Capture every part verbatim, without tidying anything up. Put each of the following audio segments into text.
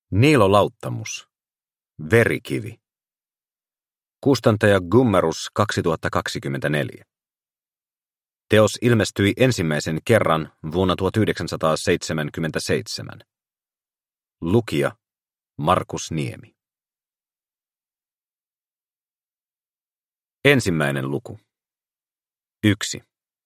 Niilo Lauttamus. Verikivi. Kustantaja Gummerus kaksituhattakaksikymmentäneljä. Teos ilmestyi ensimmäisen kerran vuonna tuhatyhdeksänsataaseitsemänkymmentäseitsemän. Lukija Markus Niemi. Ensimmäinen luku. Yksi.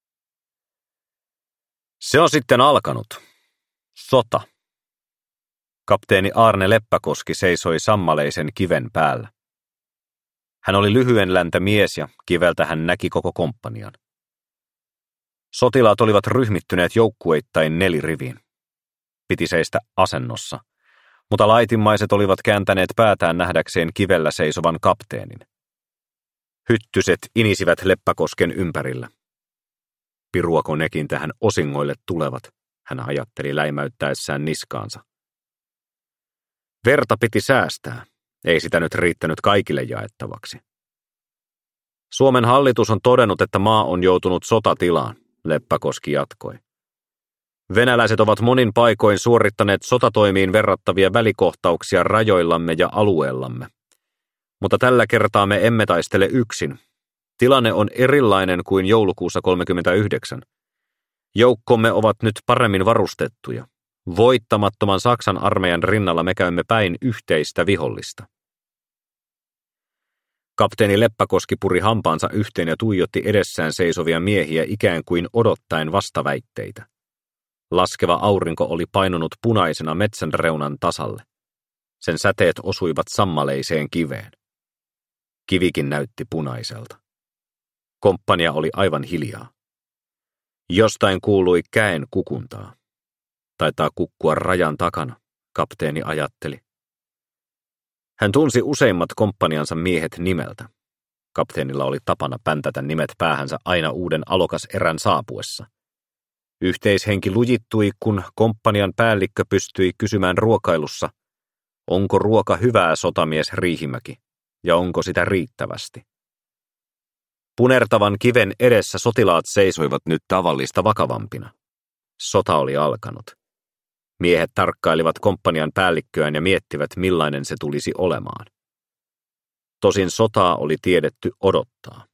Se on sitten alkanut. Sota. Kapteeni Aarne Leppäkoski seisoi sammaleisen kiven päällä. Hän oli lyhyen läntä mies ja kiveltä hän näki koko komppanian. Sotilaat olivat ryhmittyneet joukkueittain neliriviin. Piti seistä asennossa, mutta laitimmaiset olivat kääntäneet päätään nähdäkseen kivellä seisovan kapteenin. Hyttyset inisivät Leppäkosken ympärillä. Piruako nekin tähän osingoille tulevat, hän ajatteli läimäyttäessään niskaansa. Verta piti säästää, ei sitä nyt riittänyt kaikille jaettavaksi. Suomen hallitus on todennut, että maa on joutunut sotatilaan, Leppäkoski jatkoi. Venäläiset ovat monin paikoin suorittaneet sotatoimiin verrattavia välikohtauksia rajoillamme ja alueellamme. Mutta tällä kertaa me emme taistele yksin. Tilanne on erilainen kuin joulukuussa kolmekymmentäyhdeksän. Joukkomme ovat nyt paremmin varustettuja. Voittamattoman Saksan armeijan rinnalla me käymme päin yhteistä vihollista. Kapteeni Leppäkoski puri hampaansa yhteen ja tuijotti edessään seisovia miehiä ikään kuin odottaen vastaväitteitä. Laskeva aurinko oli painunut punaisena metsän reunan tasalle. Sen säteet osuivat sammaleiseen kiveen. Kivikin näytti punaiselta. Komppania oli aivan hiljaa. Jostain kuului käen kukuntaa. Taitaa kukkua rajan takana, kapteeni ajatteli. Hän tunsi useimmat komppaniansa miehet nimeltä. Kapteenilla oli tapana päntätä nimet päähänsä aina uuden alokas erän saapuessa. Yhteishenki lujittui, kun komppanian päällikkö pystyi kysymään ruokailussa, onko ruoka hyvää, sotamies Riihimäki, ja onko sitä riittävästi. Punertavan kiven edessä sotilaat seisoivat nyt tavallista vakavampina. Sota oli alkanut. Miehet tarkkailivat komppanian päällikköään ja miettivät, millainen se tulisi olemaan. Tosin sotaa oli tiedetty odottaa.